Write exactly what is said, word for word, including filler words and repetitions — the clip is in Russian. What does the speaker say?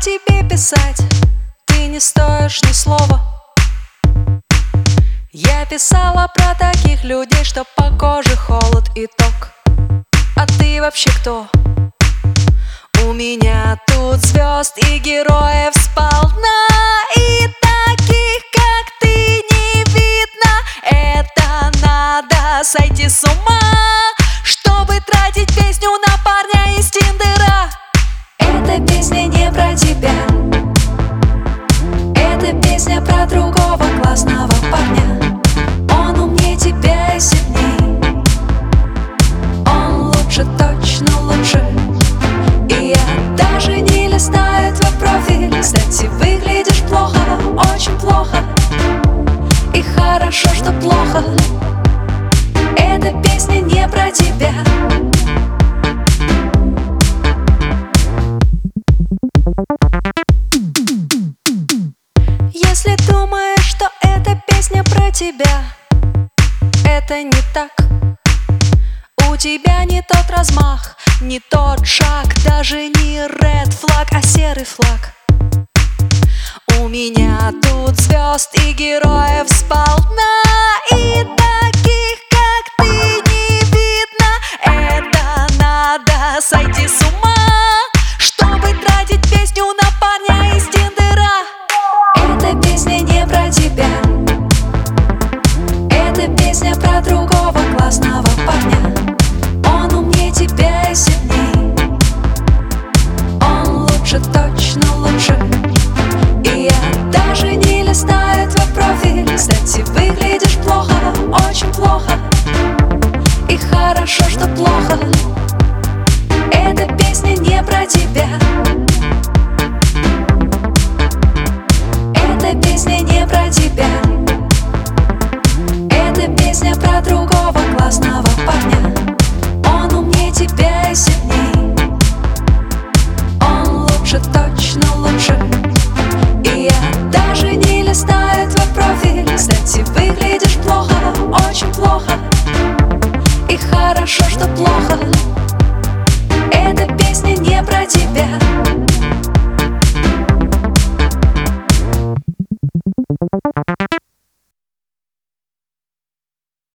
тебе писать? Ты не стоишь ни слова. Я писала про таких людей, что по коже холод и ток. А ты вообще кто? У меня тут звезд и героев сполна, и таких, как ты, не видно. Это надо сойти с ума, чтобы тратить песню на парня из Тиндера. Эта песня не про тебя, это песня про другого классного парня. Он умнее тебя и сильней, он лучше, точно лучше. И я даже не листаю твой профиль. Кстати, выглядишь плохо, очень плохо. И хорошо, что плохо. Эта песня не про тебя. Если думаешь, что эта песня про тебя, это не так. У тебя не тот размах, не тот шаг, даже не ред флаг, а серый флаг. У меня тут звезд и героев сполна, и таких, как ты, не видно. Это надо сойти с ума, чтобы тратить песню на парня из Тиндера. Эта песня не про тебя, это песня про другого классного парня. Он умнее тебя и сильней, он лучше, точно лучше. И я даже не листаю твой профиль. Кстати, выглядишь плохо, очень плохо. И хорошо, что плохо. Эта песня не про тебя, эта песня не про тебя, эта песня про другого классного парня. Он умнее тебя и сильней, он лучше, точно лучше. И я даже не листаю твой профиль. Кстати, выглядишь плохо, очень плохо. И хорошо, что плохо. Эта песня не про тебя.